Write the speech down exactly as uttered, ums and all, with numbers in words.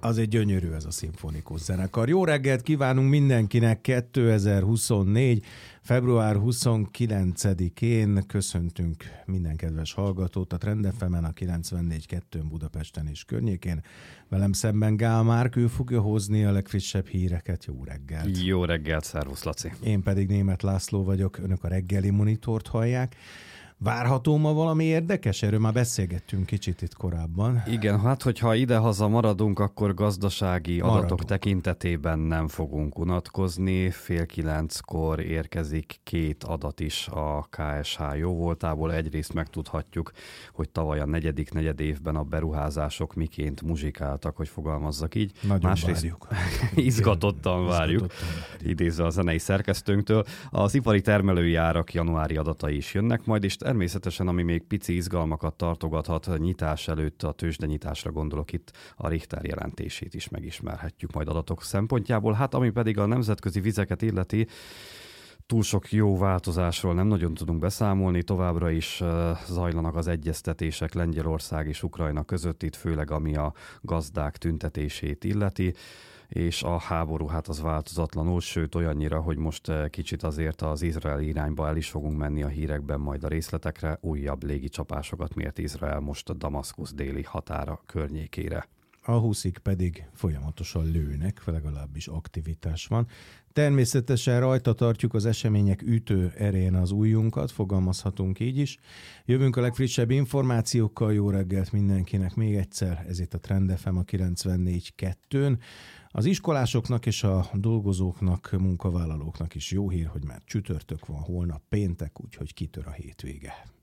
Azért gyönyörű ez a szimfonikus zenekar. Jó reggelt kívánunk mindenkinek kétezer-huszonnégy. február huszonkilencedikén köszöntünk minden kedves hallgatót a Trend ef emen, a kilencvennégy kettőn Budapesten és környékén. Velem szemben Gál Márk, ő fogja hozni a legfrissebb híreket. Jó reggelt! Jó reggelt, szervusz Laci! Én pedig Németh László vagyok, önök a reggeli monitort hallják. Várható ma valami érdekes? Erről már beszélgettünk kicsit itt korábban. Igen, hát hogyha idehaza maradunk, akkor gazdasági Maradunk. adatok tekintetében nem fogunk unatkozni. Fél kilenckor érkezik két adat is a ká es há jóvoltából. Egyrészt megtudhatjuk, hogy tavaly a negyedik negyed évben a beruházások miként muzsikáltak, hogy fogalmazzak így. Nagyon Másrészt várjuk. izgatottan várjuk, Izgatottan várjuk. idézve a zenei szerkesztőnktől. Az ipari termelői árak januári adatai is jönnek majd, és természetesen, ami még pici izgalmakat tartogathat nyitás előtt, a tőzsdenyitásra gondolok itt, a Richter jelentését is megismerhetjük majd adatok szempontjából. Hát ami pedig a nemzetközi vizeket illeti, túl sok jó változásról nem nagyon tudunk beszámolni, továbbra is zajlanak az egyeztetések Lengyelország és Ukrajna között, itt főleg ami a gazdák tüntetését illeti, és a háború hát az változatlanul, sőt olyannyira, hogy most kicsit azért az izraeli irányba el is fogunk menni a hírekben majd a részletekre, újabb légicsapásokat mért Izrael most a Damaszkusz déli határa környékére. A huszik pedig folyamatosan lőnek, legalábbis aktivitás van. Természetesen rajta tartjuk az események ütő erején az ujjunkat, fogalmazhatunk így is. Jövünk a legfrissebb információkkal, jó reggelt mindenkinek még egyszer, ez itt a Trend ef em a kilencvennégy kettőn. Az iskolásoknak és a dolgozóknak, munkavállalóknak is jó hír, hogy már csütörtök van, holnap péntek, úgyhogy kitör a hétvége.